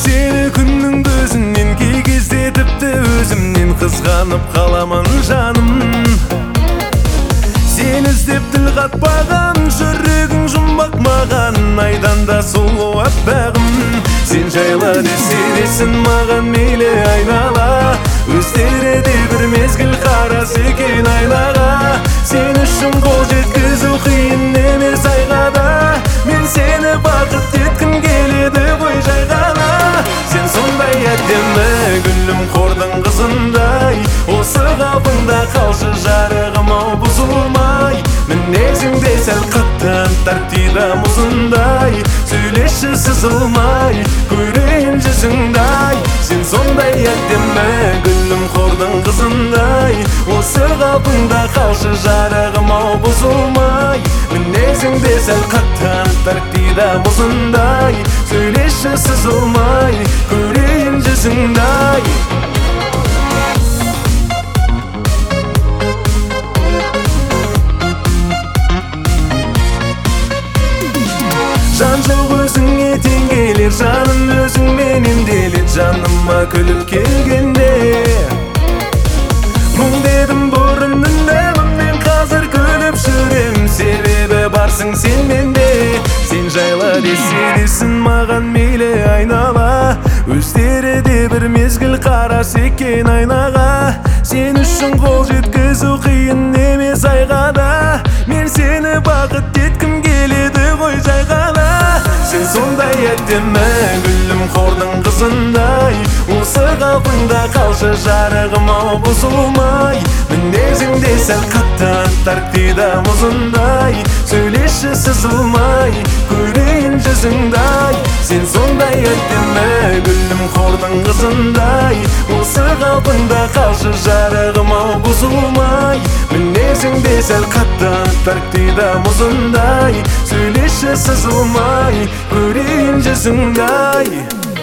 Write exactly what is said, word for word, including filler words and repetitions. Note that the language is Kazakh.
Seni күннің көзінен кей кезде тіпті өзімнен қызғанып қаламын жаным. Сен іздеп тіл қатпаған, жүрегің жұмбақ маған, айдан да сұлу аппағым. Сен жайлы десе десін маған мейлі айнала, өздері де бір мезгіл қарасы екен айнаға. Сен үшін қол жеткізу қиын емес айғада, мен сені бақыт еткім келеді ғой жай ғана. Сен сондай әдемі гүлім қордың қызындай, осы қалпыңда қалшы жарығым ау бұзылмай. Мінезіңде сәл қаттан тартида мұзындай, сөйлеші сызылмай, көрейін жүзіңдай. Сен сондай әдемі гүлім қордың қызындай, осы қалпыңда қалшы жарығым ау бұзылмай. Мінезіңде сәл қаттан тартида мұзындай, сөйлеші сызылмай, көрейін жүзіңдай. Жан жоқ өзіңе тең келер, жаным өзіңмен емделет, жаныма күліп келгенде. Мұң дедім бұрын үндемін, мен қазір күліп жүрем, себебі барсың сен менде. Сен жайлы десе десін маған мейлі айнала, өздері де бір мезгіл қарасы екен айнаға. Сен үшін қол жеткізу қиын емес айғада, мен сені бақыт еткім келеді ғой жай ғана. Сен сондай әдемі гүлім қордың қызындай, осы қалпыңда қалшы жарығым ау бұзылмай. Мінезіңде сәл қаттан тартида мұзындай, сөйлеші сызылмай, көрейін жүзіңдай. Сен сондай әдемі гүлім қордың қызындай, осы қалпыңда қалшы жарығым ау бұзылмай. Мінезіңде сәл қаттан тартида мұзындай, сөйлеші сызылмай, көрейін жүзіңдай.